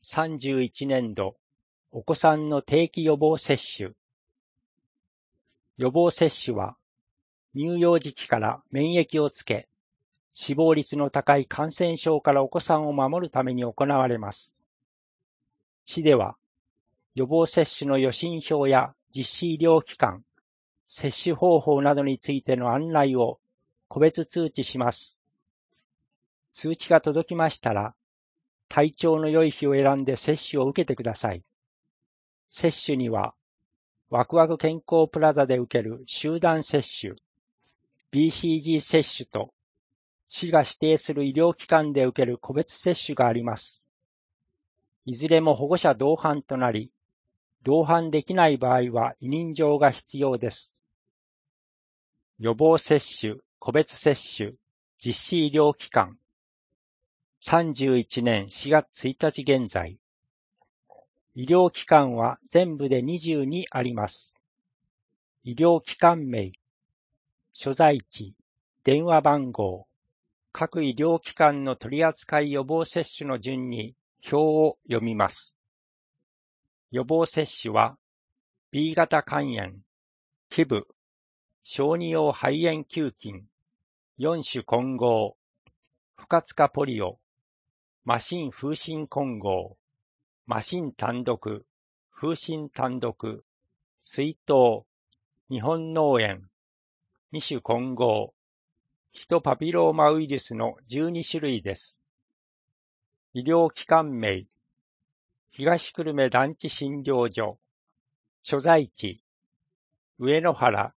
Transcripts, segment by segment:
31年度お子さんの定期予防接種。予防接種は乳幼児期から免疫をつけ、死亡率の高い感染症からお子さんを守るために行われます。市では予防接種の予診票や実施医療機関、接種方法などについての案内を個別通知します。通知が届きましたら、体調の良い日を選んで接種を受けてください。接種には、ワクワク健康プラザで受ける集団接種、BCG 接種と、市が指定する医療機関で受ける個別接種があります。いずれも保護者同伴となり、同伴できない場合は委任状が必要です。予防接種、個別接種、実施医療機関。31年4月1日現在。医療機関は全部で22あります。医療機関名、所在地、電話番号、各医療機関の取扱予防接種の順に表を読みます。予防接種は B 型肝炎、ヒブ、小児用肺炎球菌、4種混合、不活化ポリオ、麻疹風疹混合、麻疹単独、風疹単独、水痘、日本脳炎、2種混合、ヒトパピローマウイルスの12種類です。医療機関名、東久留米団地診療所、所在地、上野原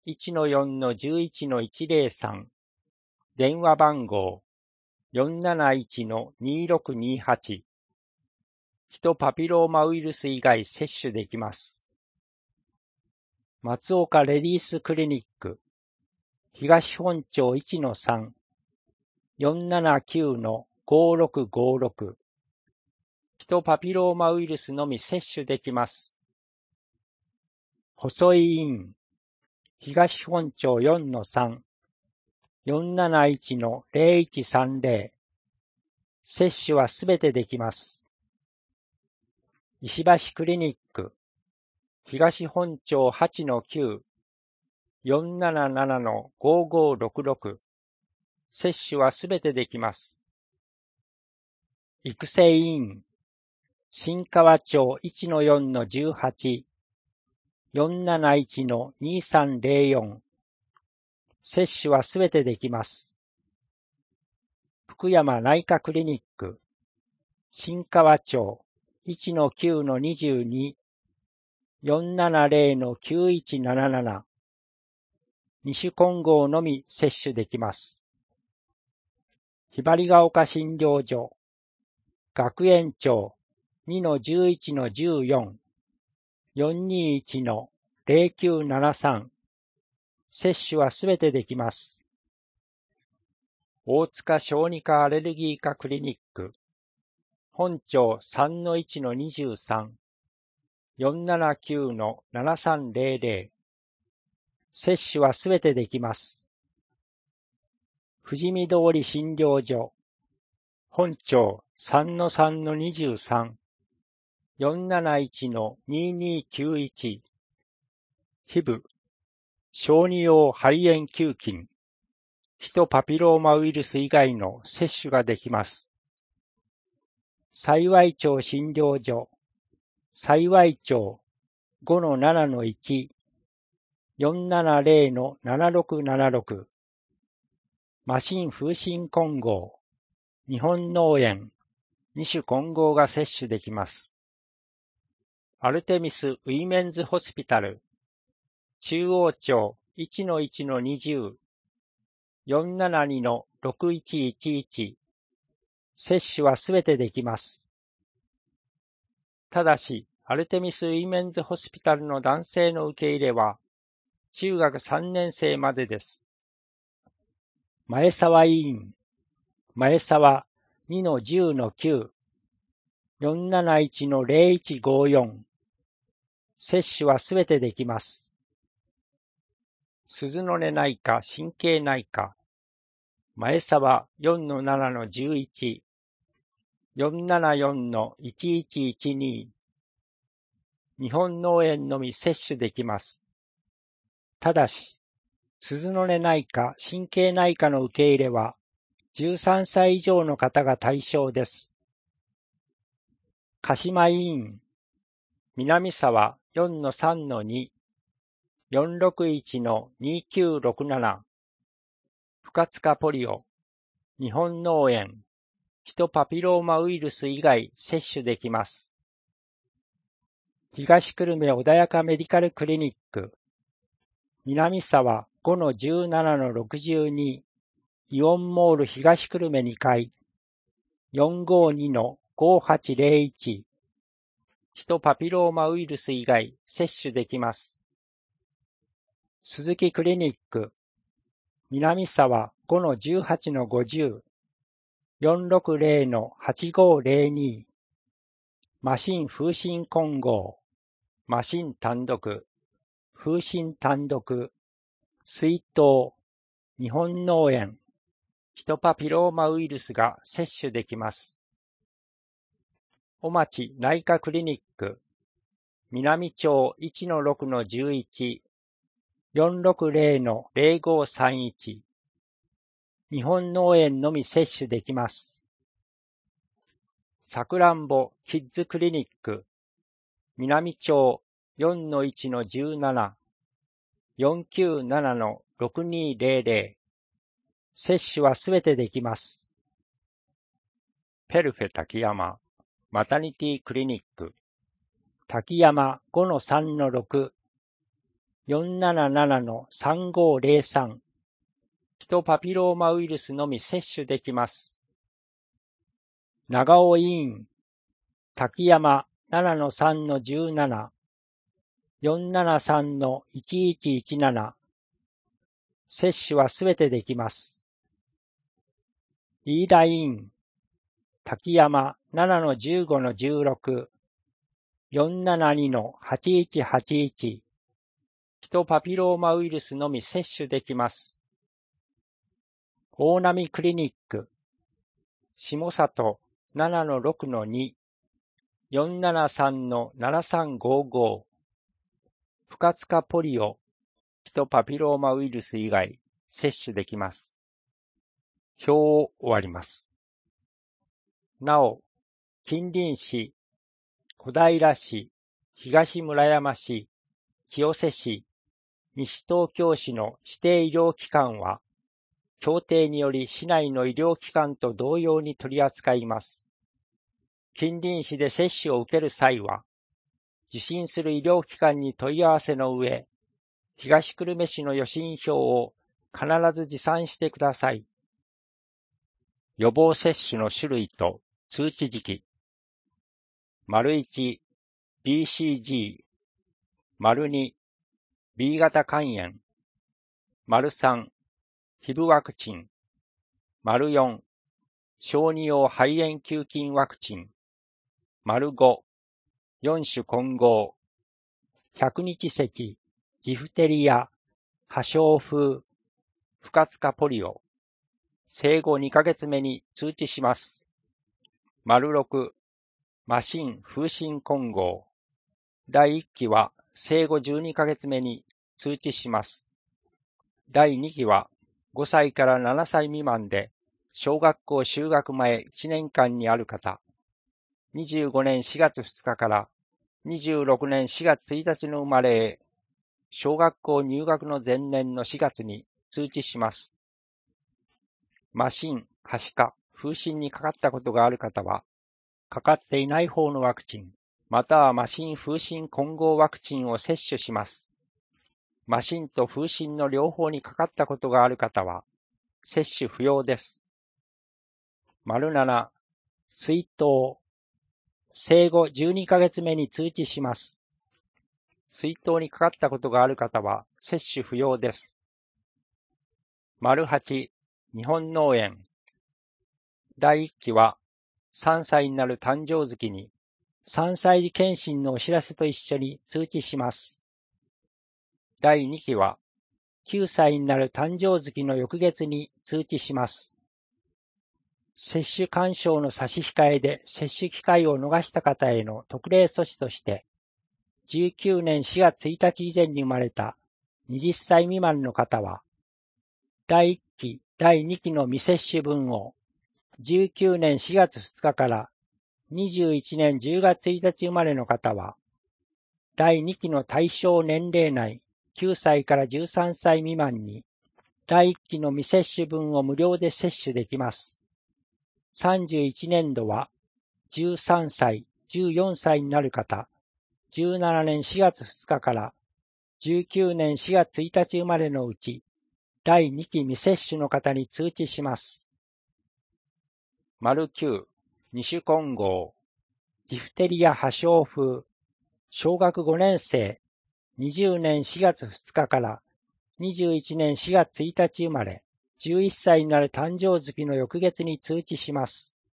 1-4-11-103、電話番号、471-2628、ヒトパピローマウイルス以外接種できます。松岡レディースクリニック、東本町 1-3、479-5656、ヒトパピローマウイルスのみ接種できます。細井院、東本町 4-3、471-0130、接種はすべてできます。石橋クリニック、東本町 8-9、477-5566、接種はすべてできます。育成院、新川町 1-4-18、471-2304、接種はすべてできます。福山内科クリニック、新川町 1-9-22、470-9177、2種混合のみ接種できます。ひばりが丘診療所、学園町 2-11-14、421-0973、接種はすべてできます。大塚小児科アレルギー科クリニック、本町 3-1-23、479-7300、接種はすべてできます。富士見通り診療所、本町 3-3-23、471-2291、ヒブ、小児用肺炎球菌、ヒトパピローマウイルス以外の接種ができます。幸町診療所、幸町 5-7-1、470-7676、麻疹風疹混合、日本脳炎、2種混合が接種できます。アルテミスウィメンズホスピタル、中央町 1-1-20、472-6111、接種はすべてできます。ただし、アルテミスウィメンズホスピタルの男性の受け入れは、中学3年生までです。前沢医院、前沢 2-10-9、471-0154、接種はすべてできます。鈴の根内科神経内科、前沢 4-7-11、 474-1112。日本脳炎のみ接種できます。ただし、鈴の根内科、神経内科の受け入れは、13歳以上の方が対象です。鹿島医院、南沢 4-3-2、461-2967、不活化ポリオ、日本脳炎、ヒトパピローマウイルス以外接種できます。東久留米穏やかメディカルクリニック、南沢 5-17-62、イオンモール東久留米2階、452-5801、ヒトパピローマウイルス以外接種できます。鈴木クリニック、南沢 5-18-50、460-8502、マシン風疹混合、マシン単独、風疹単独、水筒、日本脳炎、ヒトパピローマウイルスが接種できます。おまち内科クリニック、南町 1-6-11、460-0531、日本脳炎のみ接種できます。さくらんぼキッズクリニック、南町 4-1-17、497-6200、接種はすべてできます。ペルフェ滝山、マタニティクリニック、滝山 5-3-6、477-3503、ヒトパピローマウイルスのみ接種できます。長尾医院、滝山 7-3-17、473-1117、接種はすべてできます。飯田医院、滝山 7-15-16、472-8181、ヒトパピローマウイルスのみ接種できます。大波クリニック、下里 7-6-2、473-7355、不活化ポリオ、ヒトパピローマウイルス以外接種できます。表を終わります。なお、近隣市、小平市、東村山市、清瀬市、西東京市の指定医療機関は、協定により市内の医療機関と同様に取り扱います。近隣市で接種を受ける際は、受診する医療機関に問い合わせの上、東久留米市の予診票を必ず持参してください。予防接種の種類と通知時期。1、BCG。2、B 型肝炎。3、ヒブワクチン。4、小児用肺炎球菌ワクチン。5、4種混合。百日咳、ジフテリア、破傷風、不活化ポリオ。生後2ヶ月目に通知します。6、マシン風疹混合。第1期は生後12ヶ月目に通知します。第2期は5歳から7歳未満で小学校就学前1年間にある方、25年4月2日から26年4月1日の生まれへ、小学校入学の前年の4月に通知します。マシン、はしか、風疹にかかったことがある方は、かかっていない方のワクチン、またはマシン風疹混合ワクチンを接種します。マシンと風疹の両方にかかったことがある方は、接種不要です。7、水筒。生後12ヶ月目に通知します。水筒にかかったことがある方は、接種不要です。8、日本脳炎。第1期は、3歳になる誕生月に、3歳児検診のお知らせと一緒に通知します。第2期は、9歳になる誕生月の翌月に通知します。 接種勧奨の差し控えで接種機会を逃した方への特例措置として、19年4月1日以前に生まれた20歳未満の方は、第1期、第2期の未接種分を19年4月2日から21年10月1日生まれの方は、第2期の対象年齢内9歳から13歳未満に第1期の未接種分を無料で接種できます。31年度は13歳、14歳になる方、17年4月2日から19年4月1日生まれのうち、第2期未接種の方に通知します。9、二種混合、ジフテリア破傷風、小学5年生、20年4月2日から21年4月1日生まれ、11歳になる誕生月の翌月に通知します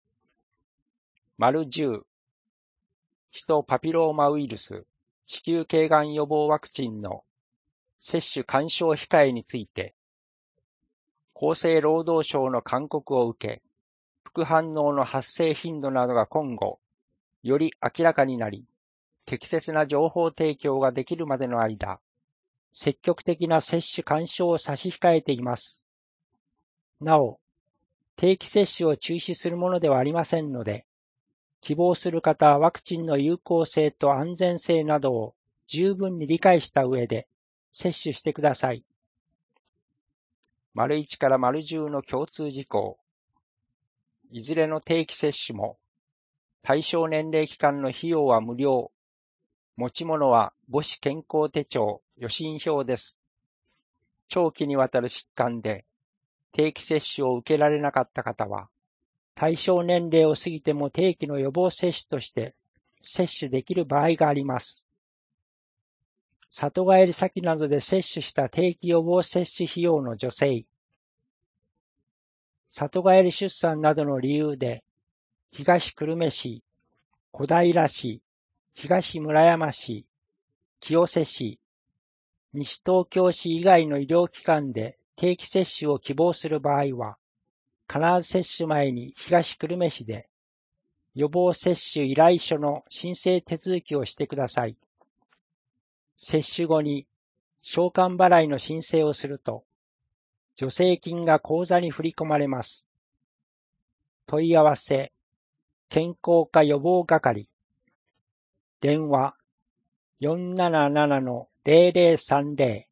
。10、ヒトパピローマウイルス、子宮頸がん予防ワクチンの接種勧奨控えについて、厚生労働省の勧告を受け、副反応の発生頻度などが今後、より明らかになり、適切な情報提供ができるまでの間、積極的な接種勧奨を差し控えています。なお、定期接種を中止するものではありませんので、希望する方はワクチンの有効性と安全性などを十分に理解した上で接種してください。1から10の共通事項。いずれの定期接種も、対象年齢期間の費用は無料。持ち物は母子健康手帳、予診票です。長期にわたる疾患で定期接種を受けられなかった方は、対象年齢を過ぎても定期の予防接種として接種できる場合があります。里帰り先などで接種した定期予防接種費用の助成、里帰り出産などの理由で、東久留米市、小平市、東村山市、清瀬市、西東京市以外の医療機関で定期接種を希望する場合は、必ず接種前に東久留米市で予防接種依頼書の申請手続きをしてください。接種後に償還払いの申請をすると、助成金が口座に振り込まれます。問い合わせ、健康課予防係、電話 477-0030